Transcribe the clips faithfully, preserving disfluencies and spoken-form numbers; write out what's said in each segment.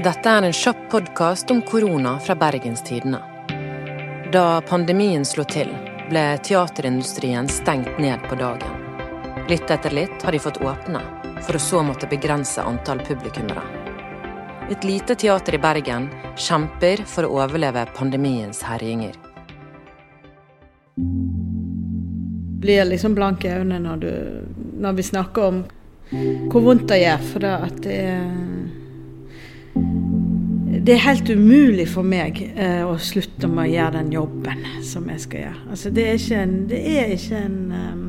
Dette er en kjapp podcast om korona fra Bergens Tidende. Da pandemien slo til, ble teaterindustrien stengt ned på dagen. Litt etter litt har de fått åpne, for å så måtte begrense antall publikummere. Et lite teater i Bergen kjemper for å overleve pandemiens herjinger. Blir liksom blanke i øynene når, du, når vi snakker om hvor vondt det gjør, for det at det er Det er helt umulig for meg eh, å slutte med å gjøre den jobben som jeg skal gjøre. Altså, det er ikke en... Det er ikke en um,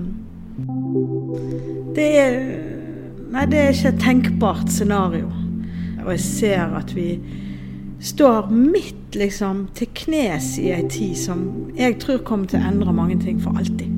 det er... Nei, det er ikke et tenkbart scenario. Og jeg ser at vi står midt liksom, til knes i en tid som jeg tror kommer til å endre mange ting for alltid.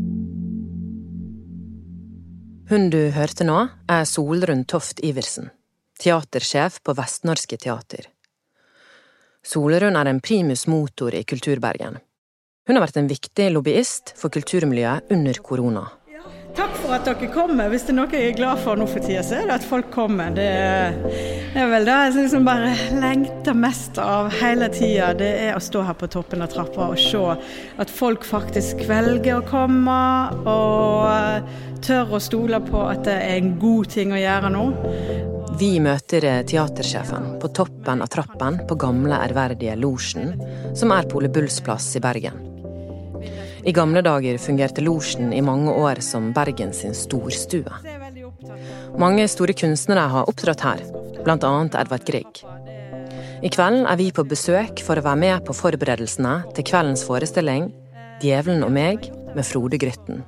Hun du hørte nå er Solrun Toft Iversen, teatersjef på Vestnorske Teater. Solrun er en primus motor i Kulturbergen. Hun har vært en viktig lobbyist for kulturmiljøet under korona. Takk for at dere kommer. Hvis det er noe jeg er glad for nå for tiden, så er det at folk kommer. Det er, det er vel det jeg liksom bare lengter mest av hele tiden. Det er å stå her på toppen av trappa og se at folk faktisk velger å komme og tør å stole på at det er en god ting å gjøre nå. Vi møter teatersjefen på toppen av trappen på gamle ærverdige Losjen, som er på Ole Bulls plass i Bergen. I gamle dager fungerte Losjen i mange år som Bergens sin storstue. Mange store kunstnere har opptrådt her, blant annet Edvard Grieg. I kveld er vi på besøk for å være med på forberedelsene til kveldens forestilling Djevelen og meg med Frode Grytten.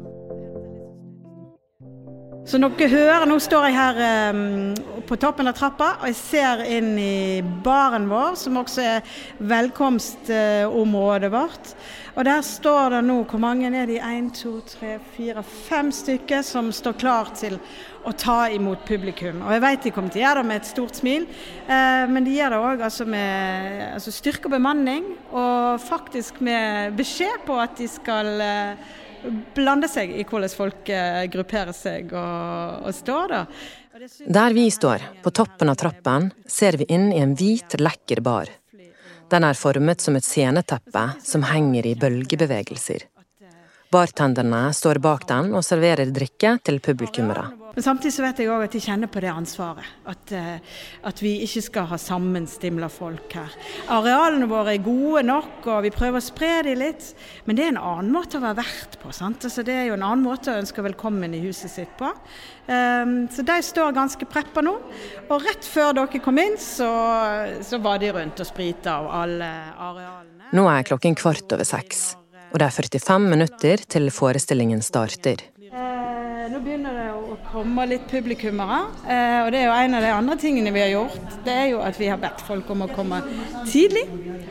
Så dere hører, nå står jeg her um, på toppen av trappa, og jeg ser inn i baren vår, som også er velkomstområdet vårt. Og der står det nå, hvor mange er det? En, to, tre, fire, fem stykker som står klar til å ta imot publikum. Og jeg vet de kommer til å gjøre det med et stort smil, eh, men de gjør det også altså med altså styrke og bemanning, og faktisk med beskjed på at de skal eh, blande seg i hvordan folk grupperer seg og, og står da. Der vi står, på toppen av trappen, ser vi inn i en hvit, lekker bar. Den er formet som et sceneteppe som henger i bølgebevegelser. Bartenderne står bak den og serverer drikke til publikummere. Men samtidig så vet jeg også at de kjenner på det ansvaret, at, at vi ikke skal ha sammenstimla folk her. Arealene våre er gode nok, og vi prøver å spre dem litt, men det er en annen måte å være vert på, sant? Altså, det er jo en annen måte å ønske velkommen i huset sitt på. Um, så de står ganske preppa nå, og rett før dere kom inn, så, så var de rundt og sprita av alle arealene. Nå er klokken kvart over seks, og det er førtifem minutter til forestillingen starter. Nå begynner det å komme litt publikummere, og det er jo en av de andre tingene vi har gjort. Det er jo at vi har bedt folk om å komme tidlig,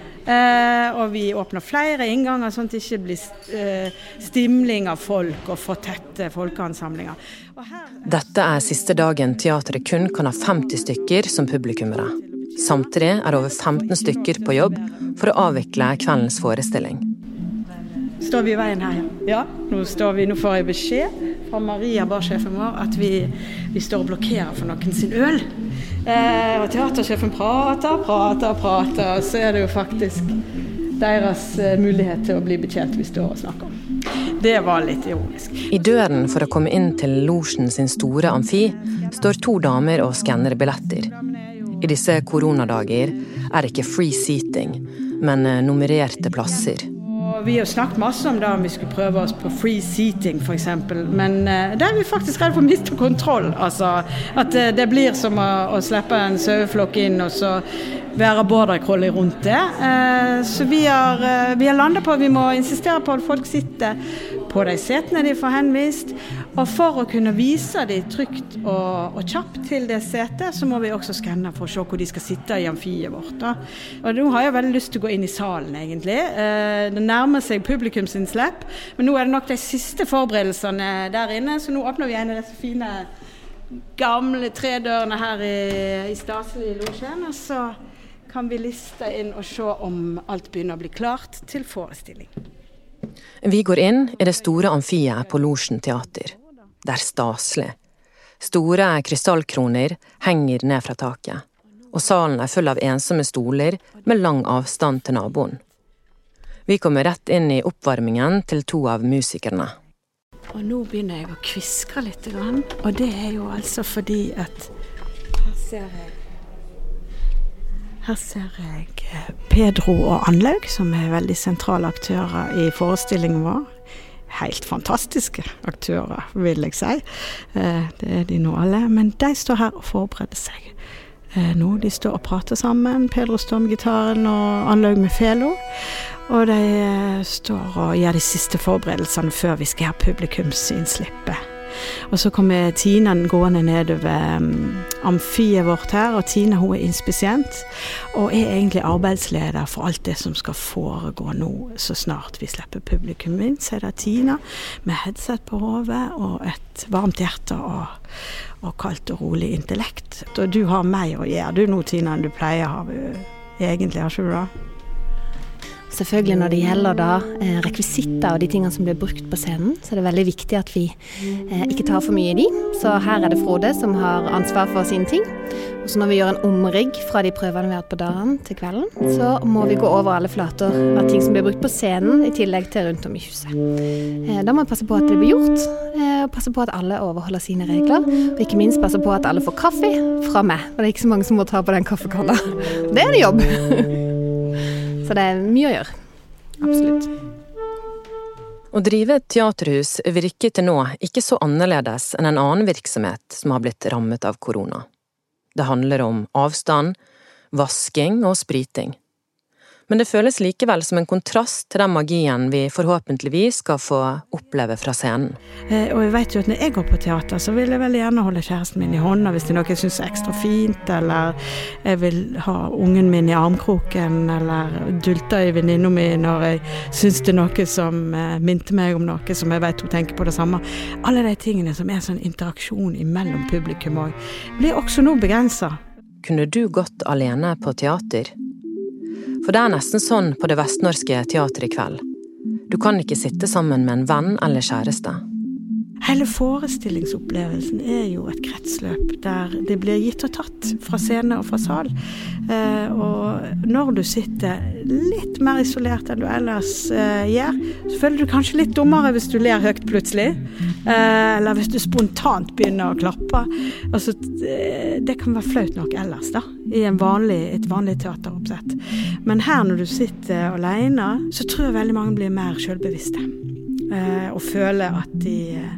og vi åpner flere innganger, sånn at det ikke blir stimling av folk og for tette folkeansamlinger. Dette er siste dagen teateret kun kan ha femti stykker som publikummere. Samtidig er over femten stykker på jobb for å avvikle kveldens forestilling. Står vi i veien her? Ja, nå, står vi, nå får jeg beskjed fra Maria, barsjefen vår, at vi, vi står og blokkerer for noen sin øl. Eh, og teatersjefen prater, prater, prater, og så er det jo faktisk deres eh, mulighet til å bli betjent vi står og snakker om. Det var litt ironisk. I døren for å komme inn til Losjen sin store amfi står to damer og skanner billetter. I disse koronadager er det ikke free seating, men nummererte plasser. Vi har snakket masse om det, om vi skulle prøve oss på free seating for eksempel, men uh, der er vi faktisk redde for å miste kontroll. Altså, at uh, det blir som å, å slippe en saueflokk inn og så være border-collie rundt det. Uh, så vi har, uh, vi har landet på at vi må insistere på at folk sitter på de setene de får henvist, og for å kunne vise de trygt og, og kjapt til det setet, så må vi også skanne for å se hvor de skal sitte i amfiet vårt. Da. Og nå har jeg veldig lyst til å gå inn i salen egentlig. Uh, det nærmer seg publikumsinnslipp, men nå er det nok de siste forberedelsene der inne, så nå åpner vi en av disse fine gamle tredørene her i, i staselig Losjen, og så kan vi liste inn og se om alt begynner å bli klart til forestilling. Vi går inn i det store amfiet på Losjen Teater. Det er staselig. Store krystallkroner henger ned fra taket. og salen er full av ensomme stoler med lang avstand til naboen. Vi kommer rett inn i oppvarmingen til to av musikerne. Og nå begynner jeg å kviskre litt, og det er jo altså fordi at her ser jeg Her ser jeg Pedro og Anlaug, som er veldig sentrale aktører i forestillingen vår. Helt fantastiske aktører, vil jeg si. Det er de nå alle, men de står her og forbereder seg. Nå de står og prater sammen, Pedro står med gitaren og Anlaug med felo, og de står og gjør de siste forberedelsene før vi skal ha publikumsinnslippet. Og så kommer Tina gående nedover um, amfiet vårt her, og Tina hun er inspisient, og er egentlig arbeidsleder for alt det som skal foregå nå, så snart vi slipper publikum inn. Så er det Tina med headset på hodet, og et varmt hjerte, og, og kaldt og rolig intellekt. Og du har meg å gjøre, du nå Tina, enn du pleier å ha, egentlig, har ikke du da? Selvfølgelig når det gjelder da eh, rekvisitter og de tingene som blir brukt på scenen, så er det veldig viktig at vi eh, ikke tar for mye i de. Så her er det Frode som har ansvar for sine ting. Og så når vi gjør en omrigg fra de prøvene vi har hatt på dagen til kvelden, så må vi gå over alle flater av ting som blir brukt på scenen, i tillegg til rundt om i huset. Eh, da må vi passe på at det blir gjort, eh, og passe på at alle overholder sine regler, og ikke minst passe på at alle får kaffe fra meg. Og det er ikke så mange som må ta på den kaffekanna. Det er det jobb! Så det er mye å gjøre. Absolutt. Å drive et teaterhus virker til nå ikke så annerledes enn en annen virksomhet som har blitt rammet av korona. Det handler om avstand, vasking og spriting. Men det føles likevel som en kontrast til den magien vi forhåpentligvis skal få oppleve fra scenen. Eh, og jeg vet jo at når jeg går på teater, så vil jeg veldig gjerne holde kjæresten min i hånda hvis det er noe jeg synes er ekstra fint, eller jeg vil ha ungen min i armkroken, eller dulta i venninna mi når jeg synes det er noe som eh, minte meg om noe som jeg vet hun tenker på det samme. Alle de tingene som er sånn interaksjon imellom publikum også, blir også nå begrenset. Kunne du gått alene på teater? For det er nesten sånn på det vestnorske teateret i kveld. Du kan ikke sitte sammen med en venn eller kjæreste. Hele forestillingsopplevelsen er jo et kretsløp der det blir gitt og tatt fra scene og fra sal. Eh, og når du sitter litt mer isolert enn du ellers eh, gjør, så føler du kanskje litt dummere hvis du ler høyt plutselig. Eh, eller hvis du spontant begynner å klappe. Altså, det kan være flaut nok ellers da, i en vanlig, et vanlig teateroppsett. Men her når du sitter alene, så tror jeg veldig mange blir mer selvbevisste. Eh, og føler at de,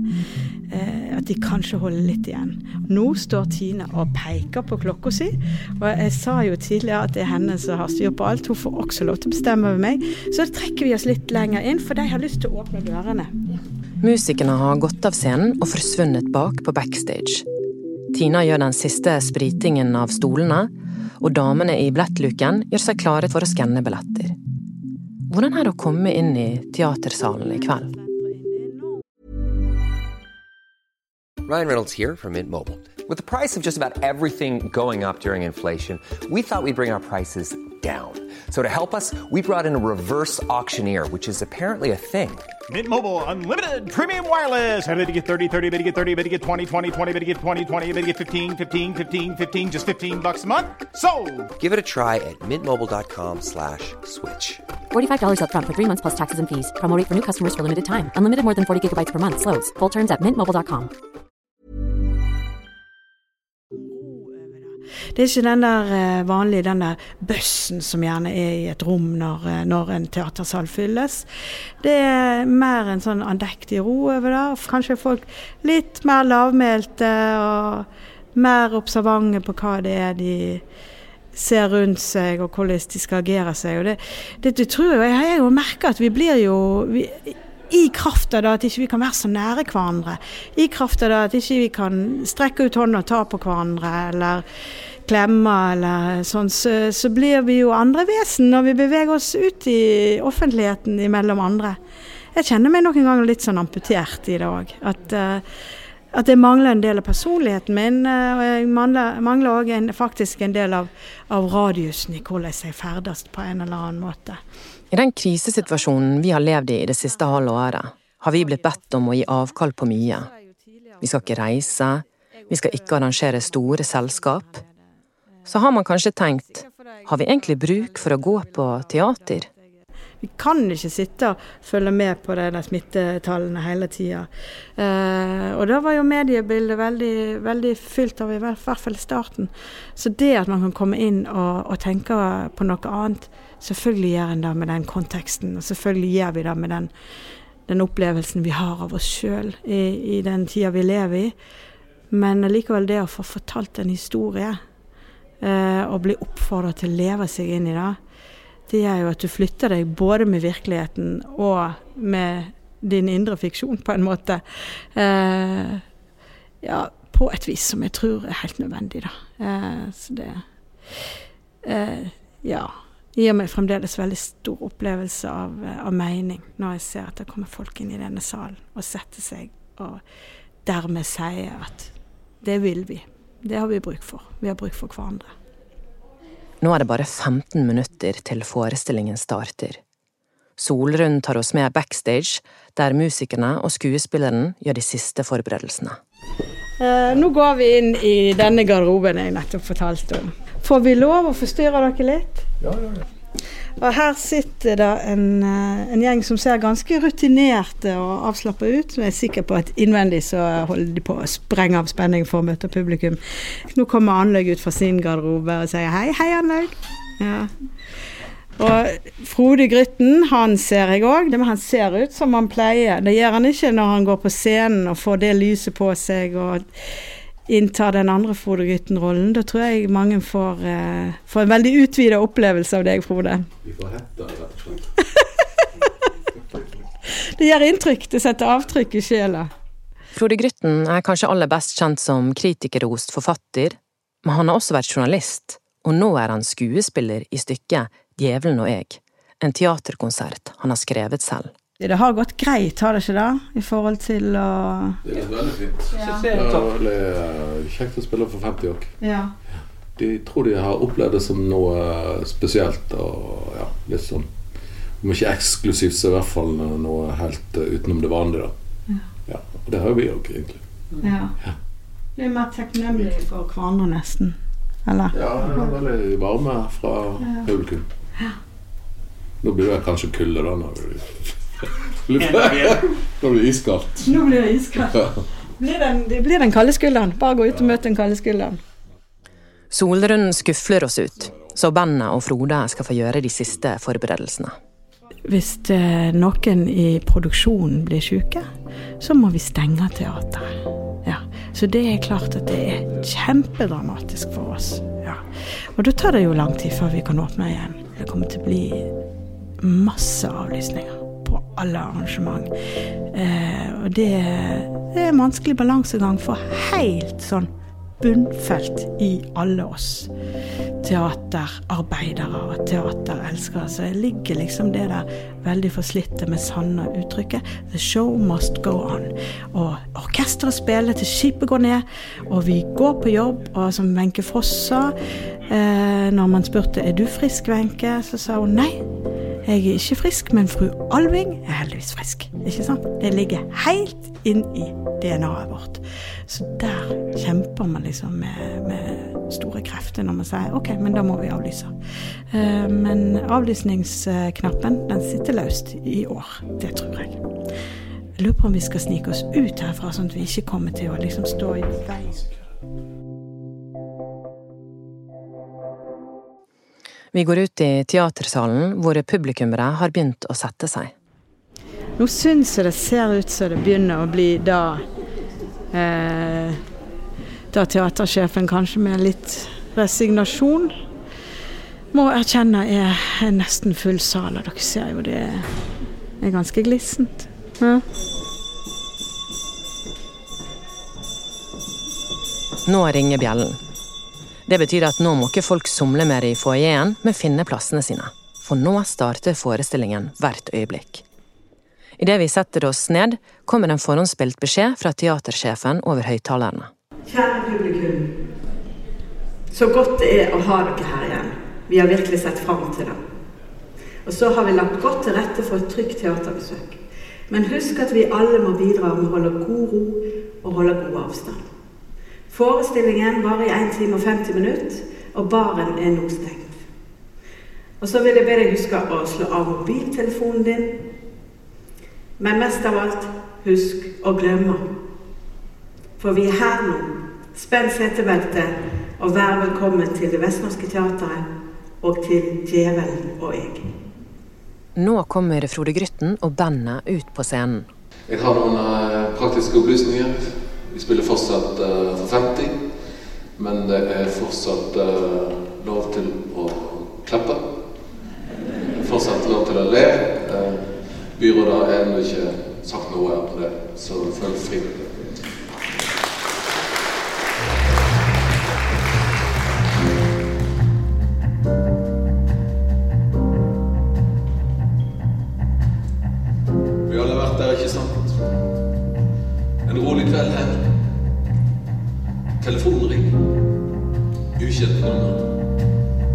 eh, at de kanskje holder litt igjen. Nå står Tina og peker på klokka si, og jeg sa jo tidligere at det er henne som har styr på alt. Hun får også lov til å bestemme over meg, så da trekker vi oss litt lenger inn, for de har lyst til å åpne dørene. Musikerne har gått av scenen og forsvunnet bak på backstage. Tina gjør den siste spritingen av stolene, og damene i billettluken gjør seg klare for å skanne billetter. Hvordan er det å komme inn i teatersalen i kveld? Ryan Reynolds here from Mint Mobile. With the price of just about everything going up during inflation, we thought we'd bring our prices down. So to help us, we brought in a reverse auctioneer, which is apparently a thing. Mint Mobile Unlimited Premium Wireless. How to get thirty, thirty, how to get thirty, how to get twenty, twenty, twenty, how to get twenty, twenty, how to get fifteen, fifteen, fifteen, fifteen, just fifteen bucks a month? Sold! Give it a try at mintmobile.com slash switch. forty-five dollars up front for three months plus taxes and fees. Promo rate for new customers for limited time. Unlimited more than forty gigabytes per month. Slows full terms at mint mobile dot com. Det er ikke den der vanlige, den der bøssen som gjerne er i et rom når, når en teatersal fylles. Det er mer en sånn andektig ro over det. Kanskje folk litt mer lavmælte og mer observante på hva det er de ser rundt seg og hvordan de skal agere seg. Og det, det, det tror jeg, jeg har jo merket at vi blir jo... Vi, I kraft av det at ikke vi kan være så nære hverandre. I kraft av det at ikke vi kan strekke ut hånden og ta på hverandre, eller klemme, eller sånn, så, så blir vi jo andre vesen når vi beveger oss ut i offentligheten imellom andre. Jeg kjenner meg noen ganger litt sånn amputert i det også. At, uh, at det mangler en del av personligheten min, uh, og jeg mangler, mangler også en, faktisk en del av, av radiusen i hvordan jeg ferdes på en eller annen måte. I den krisesituasjonen vi har levd i i det siste halve året, har vi blitt bedt om å gi avkall på mye. Vi skal ikke reise, vi skal ikke arrangere store selskap. så har man kanskje tenkt, har vi egentlig bruk for å gå på teater? Vi kan ikke sitte og følge med på det der smittetallene hele tiden. Eh, og da var jo mediebildet veldig, veldig fylt av i hvert fall i starten. Så det at man kan komme inn og, og tenke på noe annet, selvfølgelig gjør en det med den konteksten, og selvfølgelig gjør vi det med den, den opplevelsen vi har av oss selv i, i den tiden vi lever i. Men likevel det å få fortalt en historie, eh, og bli oppfordret til å leve seg inn i det, det er jo at du flytter deg både med virkeligheten og med din indre fiksjon på en måte. Eh, ja, på et vis som jeg tror er helt nødvendig da. Eh, så det, eh, ja, gir meg fremdeles veldig stor opplevelse av, av mening når jeg ser at det kommer folk inn i denne salen og setter seg og dermed sier at det vil vi. Det har vi bruk for. Vi har bruk for hverandre. Nå er det bare femten minutter til forestillingen starter. Solrun tar oss med backstage, der musikerne og skuespilleren gjør de siste forberedelsene. Eh, nå går vi inn i denne garderoben jeg nettopp fortalte om. Får vi lov å forstyrre dere litt? Ja, ja, ja. Og her sitter det en, en gjeng som ser ganske rutinerte og avslappet ut. Jeg er sikker på at innvendig så holder de på å sprenge av spenning for å møte publikum. Nå kommer Anlaug ut fra sin garderobe og sier hei, hei Anlaug. Ja. Og Frode Grytten, han ser jeg også, men han ser ut som han pleier. Det gjør han ikke når han går på scenen og får det lyset på seg og inntar den andre Frode Grytten-rollen. Da tror jeg mange får, eh, får en veldig utvidet opplevelse av deg, Frode. Vi får hette, rett og slett. Det gjør inntrykk, det setter avtrykk i sjela. Frode Grytten er kanskje aller best kjent som kritikerrost forfatter, men han har også vært journalist, og nå er han skuespiller i stykket Djevelen og jeg, en teaterkonsert han har skrevet selv. Det har gått greit, har det ikke da, i forhold til å... Det er veldig fint. Ja. Det er veldig kjekt å spille for femti år. Ja. De tror de har opplevd det som noe spesielt, og ja, litt sånn, om ikke eksklusivt, så i hvert fall noe helt utenom det vanlige da. Ja. Ja, og det har vi jo egentlig. Ja. Ja. Det er mer takknemlig for hverandre nesten, eller? Ja, det er veldig varme fra ja. Publikum. Ja. Nå blir det kanskje kulde da, når vi... Nå blir det iskaldt. Nå blir det iskaldt. Ja. Blir den, det blir den kalde skulderen. Bare gå ut og møte den kalde skulderen. Solrun skuffler oss ut, så bandet og Frode skal få gjøre de siste forberedelsene. Hvis eh, noen i produksjonen blir syke, så må vi stenge teateret. Ja. Så det er klart at det er kjempedramatisk for oss. Ja. Og da tar det jo lang tid før vi kan åpne igjen. Det kommer til å bli masse avlysninger på alle arrangement. Eh, og det, det er en vanskelig balansegang for helt sånn bunnfelt i alle oss teaterarbeidere og teaterelskere. Så det ligger liksom det der veldig forslitte med sanne uttrykket. The show must go on. Og orkestret spiller til skipet går ned, og vi går på jobb, og som Wenche Foss sa, eh, når man spurte, er du frisk, Wenche? Så sa hun nei. Jeg er ikke frisk, men fru Alving er heldigvis frisk. Ikke sant? Det ligger helt inn i D N A-et vårt. Så der kjemper man liksom med, med store krefter når man sier, ok, men da må vi avlyse. Uh, men avlysningsknappen, den sitter løst i år. Det tror jeg. Jeg lurer på om vi skal snike oss ut herfra, sånn at vi ikke kommer til å liksom stå i veien. Vi går ut i teatersalen, hvor publikummere har begynt å sette seg. Nå synes jeg det ser ut som det begynner å bli da, eh, da teatersjefen kanskje med litt resignasjon må erkjenne er, er nesten full sal, og dere ser jo det er ganske glissent. Ja. Nå ringer bjellen. Det betyr at nå må ikke folk somle mer i foajeen, men finne plassene sine. For nå starter forestillingen hvert øyeblikk. I det vi setter oss ned, kommer en forhåndsspilt beskjed fra teatersjefen over høyttalerne. Kjære publikum, så godt det er å ha dere her igjen. Vi har virkelig sett frem til det. Og så har vi lagt godt til rette for et trygt teaterbesøk. Men husk at vi alle må bidra med å holde god ro og holde god avstand. Forestillingen varer i en time og femti minutter, og baren er nå stengt. Og så vil jeg be deg huske å slå av mobiltelefonen din, men mest av alt, husk å glemme. For vi er her nå, spenn setebeltet, og vær velkommen til det Vestnorske Teatret, og til Djevelen og jeg. Nå kommer Frode Grytten og bandet ut på scenen. Jeg har noen uh, praktiske opplysninger. Vi spiller fortsatt uh, for femti, men det er fortsatt uh, lov til å klappe. Fortsatt lov til å le. Uh, byrådet har ennå ikke sagt noe om det, så følg fri. Vi har alle vært der, ikke sant? En rolig kveld her. Telefonen ringer. Ukjent nummer.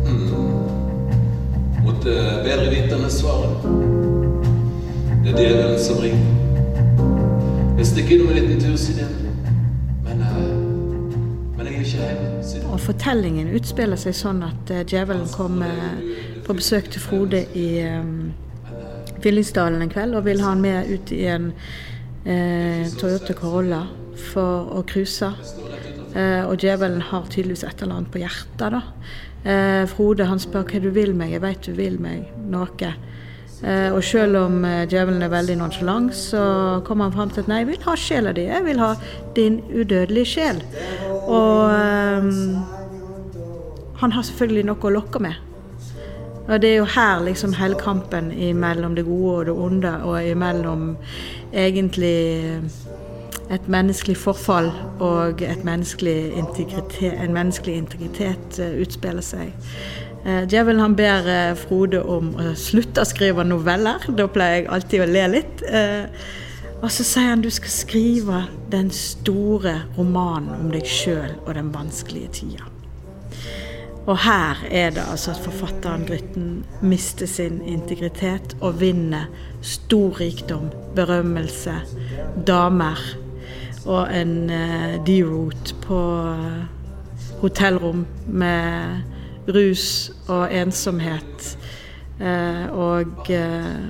Hmm. Måtte bedre vitende svare. Det er djevelen som ringer. Jeg stikker innom en liten tur, sier den. Men, uh, men jeg er ikke hjemme, sier den. Og fortellingen utspiller seg sånn at uh, djevelen kommer på besøk til Frode i um, Fyllingsdalen en kveld, og vil ha han med ut i en uh, Toyota Corolla for å cruise. Uh, og djevelen har tydeligvis et eller annet på hjertet da. Uh, Frode han spør hva du vil meg, jeg vet du vil meg noe. Uh, og selv om uh, djevelen er veldig nonchalant, så kommer han frem til at nei, jeg vil ha sjela di, jeg vil ha din udødelige sjel. Og um, han har selvfølgelig noe å lokke med. Og det er jo her liksom hele kampen mellom det gode og det onde, og mellom egentlig et menneskelig forfall og et menneskelig integritet, en menneskelig integritet uh, utspiller seg. Uh, djevelen han ber uh, Frode om å slutte å skrive noveller, da pleier jeg alltid å le litt. Uh, og så sier han du skal skrive den store romanen om deg selv og den vanskelige tida. Og her er det altså at forfatteren Grytten mister sin integritet og vinner stor rikdom, berømmelse, damer og en uh, D-route på uh, hotellrom med rus og ensomhet uh, og uh,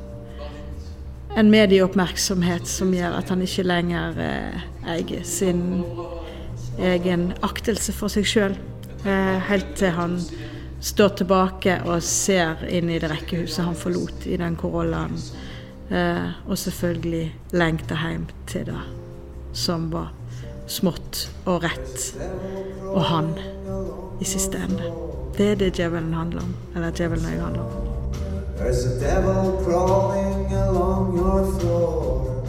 en medieoppmerksomhet som gjør at han ikke lenger uh, eier sin egen aktelse for seg selv. Uh, helt til han står tilbake og ser inn i det rekkehuset han forlot i den Corollaen, uh, og selvfølgelig lengter hjem til det som var smått og rett, og han i siste ende. Det er det djevelen handler om, eller djevelen og jeg handler om. There's a devil crawling along your floor,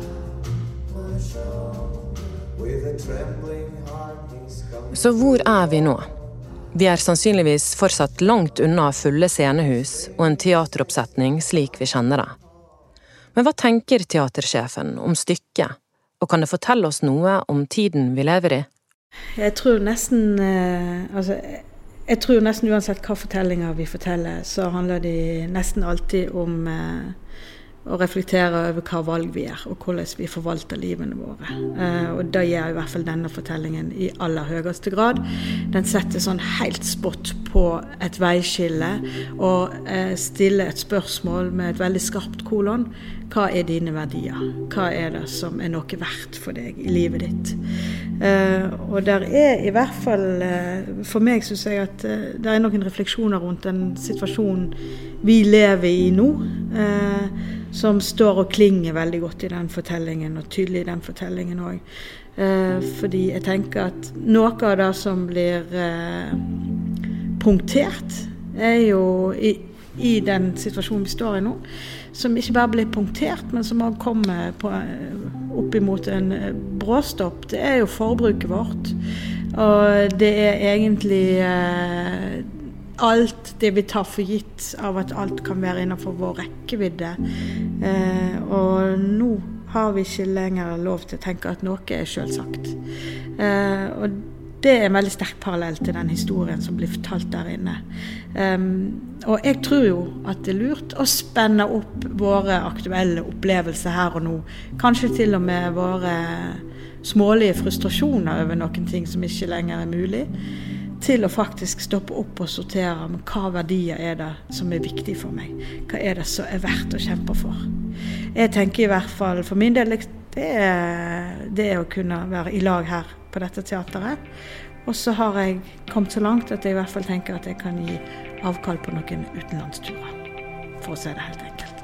with a trembling heart he's coming. Så hvor er vi nå? Vi er sannsynligvis fortsatt langt unna fulle scenehus og en teateroppsetning slik vi kjenner det. Men hva tenker teatersjefen om stykket? Og kan det fortelle oss noe om tiden vi lever i? Jeg tror nesten, eh, altså, jeg tror nesten uansett hva fortellinger vi forteller, så handler de nesten alltid om eh, å reflektere over hva valg vi er, og hvordan vi forvalter livene våre. Eh, og det gjør i hvert fall denne fortellingen i aller høyeste grad. Den setter sånn helt spott på et veiskille, og eh, stiller et spørsmål med et veldig skarpt kolon. Hva er dine verdier? Hva er det som er noe verdt for deg i livet ditt? Uh, og der er i hvert fall, uh, for meg synes jeg at uh, det er noen refleksjoner rundt den situasjonen vi lever i nå, uh, som står og klinger veldig godt i den fortellingen, og tydelig i den fortellingen også. Uh, fordi jeg tenker at noe av det som blir uh, punktert, er jo i, i den situasjonen vi står i nå, som ikke bare blir punktert, men som også kommer på, opp imot en bråstopp. Det er jo forbruket vårt, og det er egentlig eh, alt det vi tar for gitt av at alt kan være innenfor vår rekkevidde. Eh, og nå har vi ikke lenger lov til å tenke at noe er selvsagt. Eh, og det er en veldig sterk parallell til den historien som blir fortalt der inne. Um, og jeg tror jo at det er lurt å spenne opp våre aktuelle opplevelser her og nå. Kanskje til og med våre smålige frustrasjoner over noen ting som ikke lenger er mulig. til å faktisk stoppe opp og sortere med hva verdier er det som er viktig for meg. Hva er det som er verdt å kjempe for. Jeg tenker i hvert fall, for min del, det er det å kunne være i lag her på dette teateret. Og så har jeg kommet så langt at jeg i hvert fall tenker at jeg kan gi avkall på noen utenlandsturer, for å si det helt enkelt.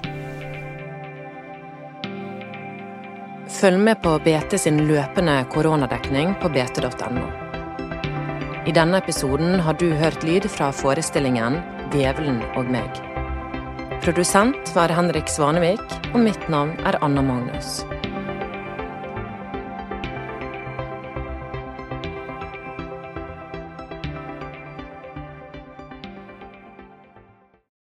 Følg med på B T sin løpende koronadekning på b t punktum n o. I denne episoden har du hørt lyd fra forestillingen Djevelen og meg. Produsent var Henrik Svanevik, og mitt navn er Anna Magnus.